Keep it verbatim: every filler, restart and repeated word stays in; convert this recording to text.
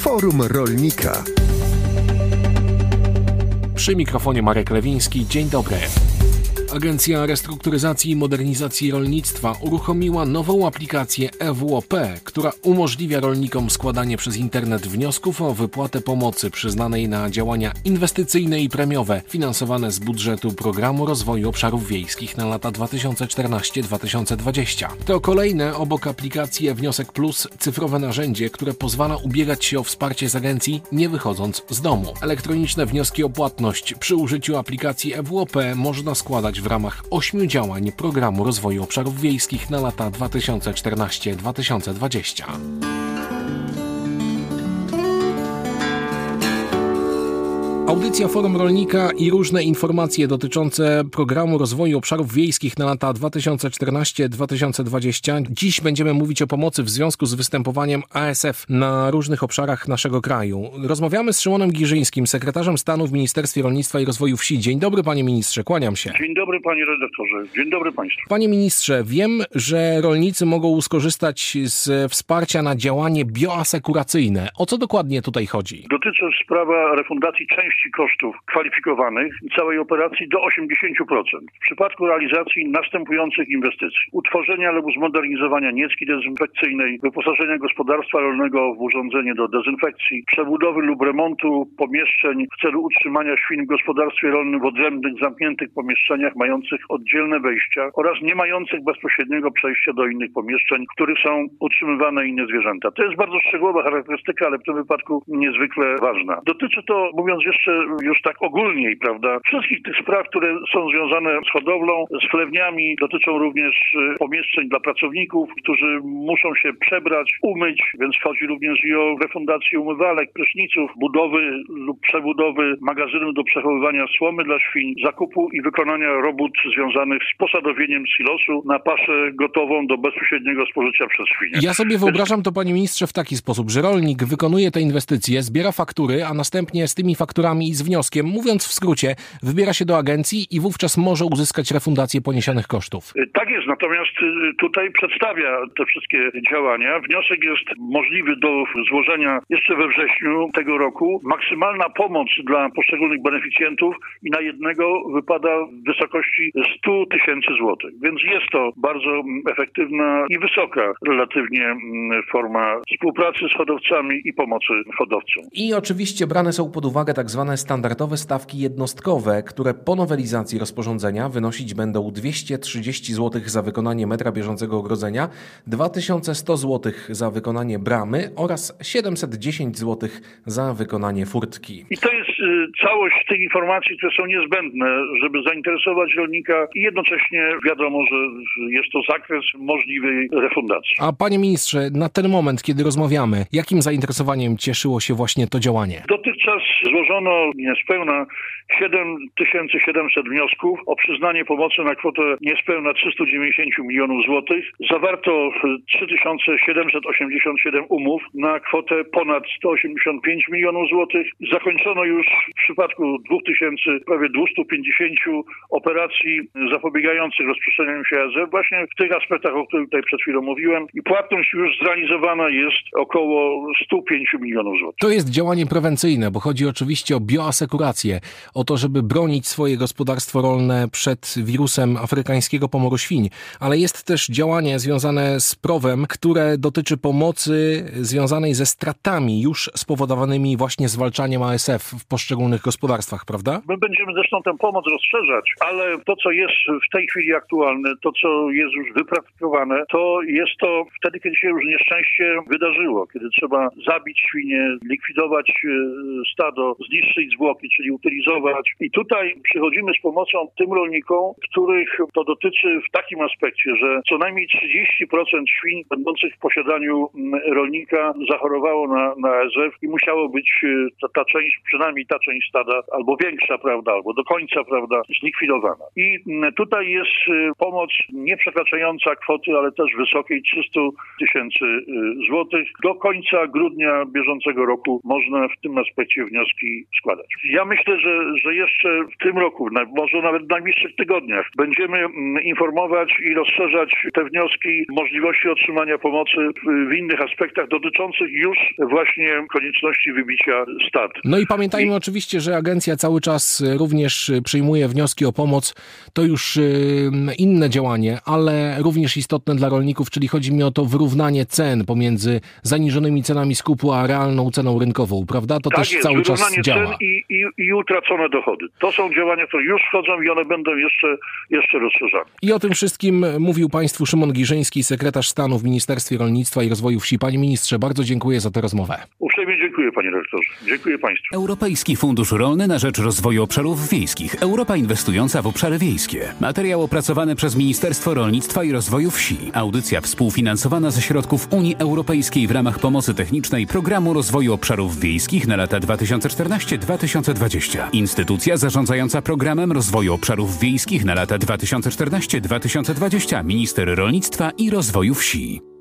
Forum Rolnika. Przy mikrofonie Marek Lewiński. Dzień dobry. Agencja Restrukturyzacji i Modernizacji Rolnictwa uruchomiła nową aplikację E W O P, która umożliwia rolnikom składanie przez internet wniosków o wypłatę pomocy przyznanej na działania inwestycyjne i premiowe finansowane z budżetu Programu Rozwoju Obszarów Wiejskich na lata dwa tysiące czternasty do dwa tysiące dwudziestego. To kolejne obok aplikacji e-Wniosek Plus cyfrowe narzędzie, które pozwala ubiegać się o wsparcie z agencji nie wychodząc z domu. Elektroniczne wnioski o płatność przy użyciu aplikacji E W O P można składać w ramach ośmiu działań Programu Rozwoju Obszarów Wiejskich na lata dwa tysiące czternasty do dwa tysiące dwudziestego. Audycja Forum Rolnika i różne informacje dotyczące Programu Rozwoju Obszarów Wiejskich na lata dwa tysiące czternasty do dwa tysiące dwudziestego. Dziś będziemy mówić o pomocy w związku z występowaniem A S F na różnych obszarach naszego kraju. Rozmawiamy z Szymonem Giżyńskim, sekretarzem stanu w Ministerstwie Rolnictwa i Rozwoju Wsi. Dzień dobry, panie ministrze, kłaniam się. Dzień dobry, panie redaktorze. Dzień dobry państwu. Panie ministrze, wiem, że rolnicy mogą skorzystać z wsparcia na działanie bioasekuracyjne. O co dokładnie tutaj chodzi? Dotyczy sprawa refundacji części kosztów kwalifikowanych i całej operacji do osiemdziesiąt procent. W przypadku realizacji następujących inwestycji: utworzenia lub zmodernizowania niecki dezynfekcyjnej, wyposażenia gospodarstwa rolnego w urządzenie do dezynfekcji, przebudowy lub remontu pomieszczeń w celu utrzymania świń w gospodarstwie rolnym w odrębnych, zamkniętych pomieszczeniach mających oddzielne wejścia oraz nie mających bezpośredniego przejścia do innych pomieszczeń, w których są utrzymywane inne zwierzęta. To jest bardzo szczegółowa charakterystyka, ale w tym wypadku niezwykle ważna. Dotyczy to, mówiąc jeszcze już tak ogólniej, prawda, wszystkich tych spraw, które są związane z hodowlą, z chlewniami, dotyczą również pomieszczeń dla pracowników, którzy muszą się przebrać, umyć, więc chodzi również i o refundację umywalek, pryszniców, budowy lub przebudowy magazynów do przechowywania słomy dla świń, zakupu i wykonania robót związanych z posadowieniem silosu na paszę gotową do bezpośredniego spożycia przez świnie. Ja sobie wyobrażam to, panie ministrze, w taki sposób, że rolnik wykonuje te inwestycje, zbiera faktury, a następnie z tymi fakturami i z wnioskiem, mówiąc w skrócie, wybiera się do agencji i wówczas może uzyskać refundację poniesionych kosztów. Tak jest, natomiast tutaj przedstawia te wszystkie działania. Wniosek jest możliwy do złożenia jeszcze we wrześniu tego roku. Maksymalna pomoc dla poszczególnych beneficjentów i na jednego wypada w wysokości sto tysięcy złotych. Więc jest to bardzo efektywna i wysoka relatywnie forma współpracy z hodowcami i pomocy hodowcom. I oczywiście brane są pod uwagę tak zwane standardowe stawki jednostkowe, które po nowelizacji rozporządzenia wynosić będą dwieście trzydzieści złotych za wykonanie metra bieżącego ogrodzenia, dwa tysiące sto złotych za wykonanie bramy oraz siedemset dziesięć złotych za wykonanie furtki. I to jest y, całość tych informacji, które są niezbędne, żeby zainteresować rolnika i jednocześnie wiadomo, że jest to zakres możliwej refundacji. A panie ministrze, na ten moment, kiedy rozmawiamy, jakim zainteresowaniem cieszyło się właśnie to działanie? Dotychczas złożono niespełna siedem tysięcy siedemset wniosków o przyznanie pomocy na kwotę niespełna trzysta dziewięćdziesiąt milionów złotych. Zawarto trzy tysiące siedemset osiemdziesiąt siedem umów na kwotę ponad sto osiemdziesiąt pięć milionów złotych. Zakończono już w przypadku dwa tysiące, prawie dwieście pięćdziesiąt operacji zapobiegających rozprzestrzenianiu się A S F właśnie w tych aspektach, o których tutaj przed chwilą mówiłem. I płatność już zrealizowana jest około sto pięć milionów złotych. To jest działanie prewencyjne, bo chodzi oczywiście o bioasekurację, o to, żeby bronić swoje gospodarstwo rolne przed wirusem afrykańskiego pomoru świń, ale jest też działanie związane z prowem, które dotyczy pomocy związanej ze stratami już spowodowanymi właśnie zwalczaniem A S F w poszczególnych gospodarstwach, prawda? My będziemy zresztą tę pomoc rozszerzać, ale to, co jest w tej chwili aktualne, to, co jest już wypraktykowane, to jest to wtedy, kiedy się już nieszczęście wydarzyło, kiedy trzeba zabić świnie, likwidować stado, zniszczyć zwłoki, czyli utylizować. I tutaj przychodzimy z pomocą tym rolnikom, których to dotyczy w takim aspekcie, że co najmniej trzydzieści procent świń będących w posiadaniu rolnika zachorowało na, na A S F i musiało być ta, ta część, przynajmniej ta część stada, albo większa, prawda, albo do końca, prawda, zlikwidowana. I tutaj jest pomoc nie przekraczająca kwoty, ale też wysokiej trzysta tysięcy złotych. Do końca grudnia bieżącego roku można w tym aspekcie wnioski wnioski składać. Ja myślę, że, że jeszcze w tym roku, może nawet w najbliższych tygodniach będziemy informować i rozszerzać te wnioski, możliwości otrzymania pomocy w innych aspektach dotyczących już właśnie konieczności wybicia stad. No i pamiętajmy I... oczywiście, że agencja cały czas również przyjmuje wnioski o pomoc. To już inne działanie, ale również istotne dla rolników, czyli chodzi mi o to wyrównanie cen pomiędzy zaniżonymi cenami skupu, a realną ceną rynkową, prawda? To tak też jest, cały czas cen działa. I, i, i utracone dochody. To są działania, które już wchodzą i one będą jeszcze, jeszcze rozszerzane. I o tym wszystkim mówił Państwu Szymon Giżyński, sekretarz stanu w Ministerstwie Rolnictwa i Rozwoju Wsi. Panie ministrze, bardzo dziękuję za tę rozmowę. Uprzejmie dziękuję, panie rektorze. Dziękuję państwu. Europejski Fundusz Rolny na rzecz Rozwoju Obszarów Wiejskich. Europa inwestująca w obszary wiejskie. Materiał opracowany przez Ministerstwo Rolnictwa i Rozwoju Wsi. Audycja współfinansowana ze środków Unii Europejskiej w ramach pomocy technicznej Programu Rozwoju Obszarów Wiejskich na lata dwa tysiące czternaście do dwa tysiące dwadzieścia. Instytucja zarządzająca Programem Rozwoju Obszarów Wiejskich na lata dwa tysiące czternaście do dwa tysiące dwadzieścia. Minister Rolnictwa i Rozwoju Wsi.